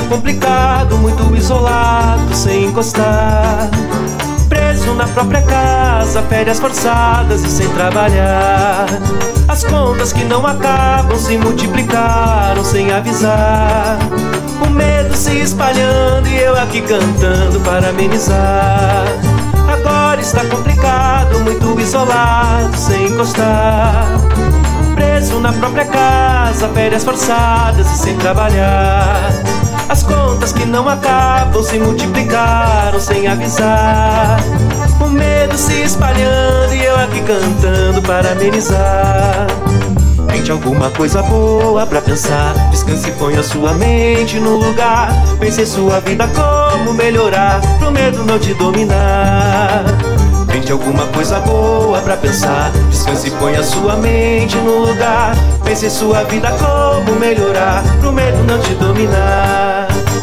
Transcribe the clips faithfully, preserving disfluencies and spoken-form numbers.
complicado, muito isolado, sem encostar. Preso na própria casa, férias forçadas e sem trabalhar. As contas que não acabam se multiplicaram sem avisar. O medo se espalhando e eu aqui cantando para amenizar. Agora está complicado, muito isolado, sem encostar. Preso na própria casa, férias forçadas e sem trabalhar. As contas que não acabam se multiplicaram sem avisar. O medo se espalhando e eu aqui cantando para amenizar. Tente alguma coisa boa pra pensar. Descanse e ponha sua mente no lugar. Pense em sua vida como melhorar, pro medo não te dominar. Tente alguma coisa boa pra pensar. Descanse e ponha sua mente no lugar. Pense em sua vida como melhorar, pro medo não te dominar.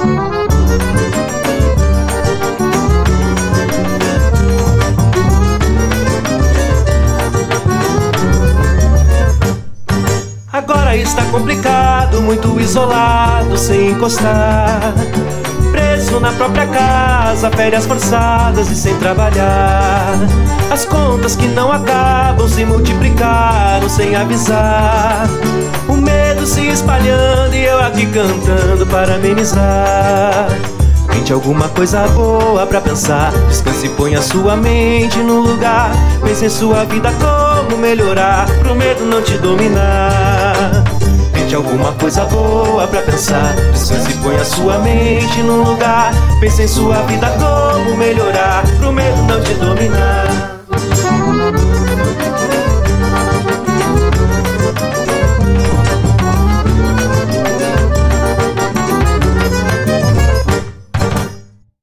Agora está complicado, muito isolado, sem encostar. Preso na própria casa, férias forçadas e sem trabalhar. As contas que não acabam se multiplicaram sem avisar. O medo se espalhando e eu aqui cantando para amenizar. Tente alguma coisa boa pra pensar. Descanse e ponha sua mente no lugar. Pense em sua vida como melhorar, pro medo não te dominar. Tente alguma coisa boa pra pensar. Descanse e ponha sua mente no lugar. Pense em sua vida como melhorar.